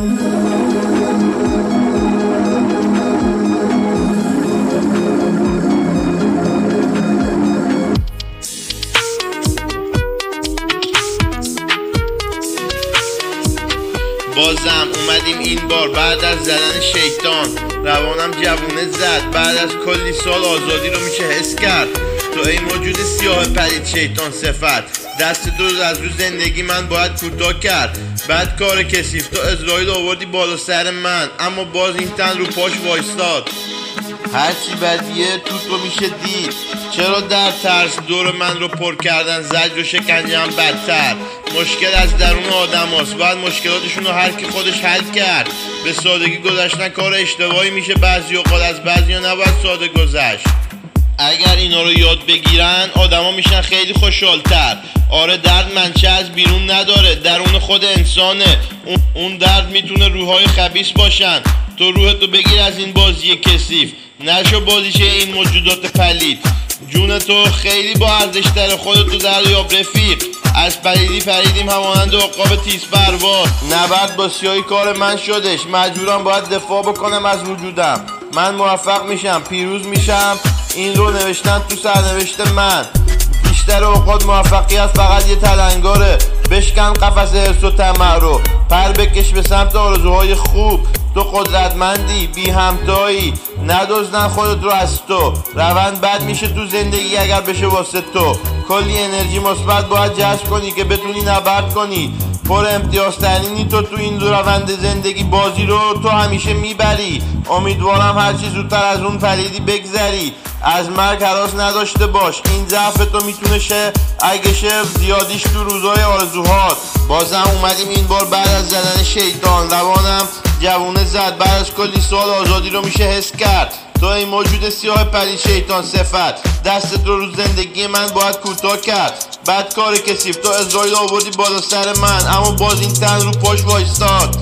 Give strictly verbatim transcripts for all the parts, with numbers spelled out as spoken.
بازم اومدیم این بار بعد از زدن شیطان، روانم جوونه زد. بعد از کلی سال آزادی رو میشه حس کرد. تو ای موجود سیاه پلید شیطان صفت، دست دو از رو زندگی من باید کوتاه کرد. بعد کار کثیف تو اسرائیل آوردی بالا سر من، اما باز این تن رو پاش وایستاد. هرچی بدیه توت رو میشه دید. چرا در ترس دور من رو پر کردن، زجر و شکنجه هم بدتر. مشکل از درون آدم هست، باید مشکلاتشون رو هر کی خودش حل کرد. به سادگی گذشتن کار اشتباهی میشه، بعضی اوقات از بعضی ها نباید ساده گذشت. اگر اینا رو یاد بگیرن آدما میشن خیلی خوشحالتر. آره درد منچه از بیرون نداره، درون خود انسانه. اون درد میتونه روحای خبیث باشن. تو روحتو بگیر از این بازی کثیف، نشو بازیشه این موجودات پلید. جون تو خیلی با ارزش تره، خودتو دریاب رفیق. از پلیدی پریدیم همانند عقاب تیز پرواز. نبرد با سیاهی کار من شدش، مجبورم باید دفاع بکنم از وجودم. من موفق میشم، پیروز میشم، این رو نوشتن تو سرنوشت من. بیشتر اوقات موفقیت فقط یه تلنگاره. بشکن قفس حرص و طمع رو، پر بکش به سمت آرزوهای خوب. تو قدرتمندی، بی همتایی، ندزدن خودت رو از تو. روند بد میشه تو زندگی اگر بشه واسه تو. کلی انرژی مثبت باید جذب کنی که بتونی نبرد کنی. پر امتیاز ترینی تو تو این روند زندگی، بازی رو تو همیشه میبری. امیدوارم هرچی زودتر از اون پلیدی بگذری. از مرگ هراس نداشته باش، این ضعف تو میتونه شه اگه شه زیادیش تو روزهای آرزوهات. بازم اومدیم این بار بعد از زدن شیطان، روانم جوونه زد. بعد از کلی سال آزادی رو میشه حس کرد. تو این موجود سیاه پلید شیطان صفت، دست تو رو زندگی من باید کوتاه کرد. بعد کار کثیف تو اسرائیل آوردی بالا سر من، اما باز این تن رو پاش وایستاد.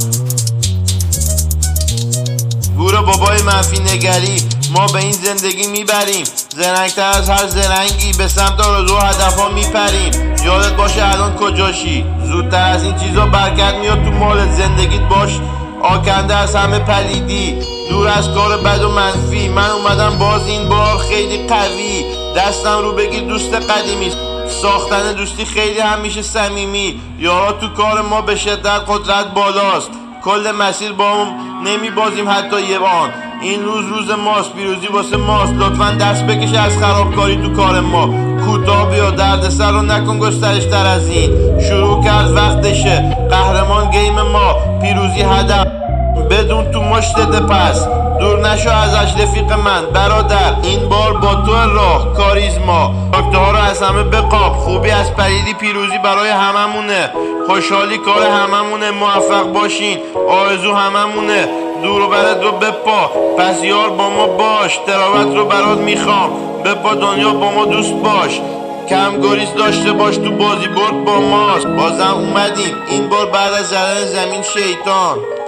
گور بابای منفی نگری، ما به این زندگی میبریم. زرنگتر از هر زرنگی به سمت آرزو و هدفها میپریم. یادت باشه الان کجاشی، زودتر از این چیزا برکت میاد تو مالت. زندگیت باش آکنده از همه پلیدی، دور از کار بد و منفی. من اومدم باز این بار خیلی قوی. دستم رو بگیر دوست قدیمی، ساختن دوستی خیلی همیشه صمیمی. یارا تو کار ما به شدت قدرت بالاست. کل مسیر با هم نمی بازیم حتی یه بان. این روز روز ماست، پیروزی واسه ماست. لطفا دست بکشه از خرابکاری تو کار ما. کوتاه بیا، دردسر رو نکن گسترش تر از این. شروع کرد وقتشه، قهرمان گیم ما. پیروزی هدف بدون تو مشتت پس، دور نشو ازش رفیق من برادر. این بار با تو راه کاریزما، نکته‌ها رو از همه بقاب. خوبی از پلیدی پیروزی برای هممونه. خوشحالی کار هممونه، موفق باشین آرزو هممونه. دور و برد رو بپا، پس یار با ما باش. تراوت رو برات میخوام، بپا دنیا با ما دوست باش. کم گریز داشته باش، تو بازی برد با ماست. بازم اومدیم این بار بعد از زدن زمین شیطان.